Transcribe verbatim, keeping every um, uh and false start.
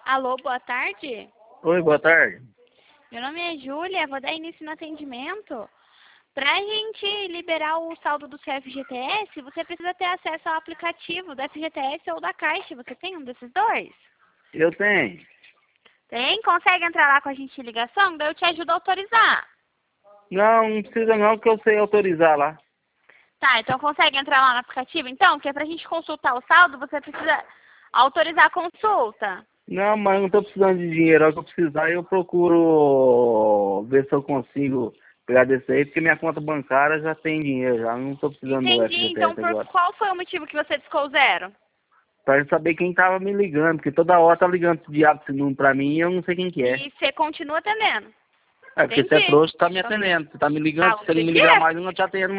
Alô, boa tarde. Oi, boa tarde. Meu nome é Júlia, vou dar início no atendimento. Para a gente liberar o saldo do seu F G T S, você precisa ter acesso ao aplicativo do F G T S ou da Caixa. Você tem um desses dois? Eu tenho. Tem? Consegue entrar lá com a gente em ligação? Daí eu te ajudo a autorizar. Não, não precisa não, que eu sei autorizar lá. Tá, então consegue entrar lá no aplicativo? Então, porque para a gente consultar o saldo, você precisa autorizar a consulta. Não, mas não tô precisando de dinheiro. A hora que eu precisar, eu procuro ver se eu consigo pegar desse aí, porque minha conta bancária já tem dinheiro, já não tô precisando do Entendi. Então, F G T S por agora. qual foi o motivo que você discou o zero? Pra saber quem tava me ligando, porque toda hora tá ligando esse diabo esse número pra mim e eu não sei quem que é. E você continua atendendo? É, porque você é Entendi. trouxa, tá me atendendo. Você tá me ligando, Ah, se ele você me que ligar é? mais, eu não te atendo.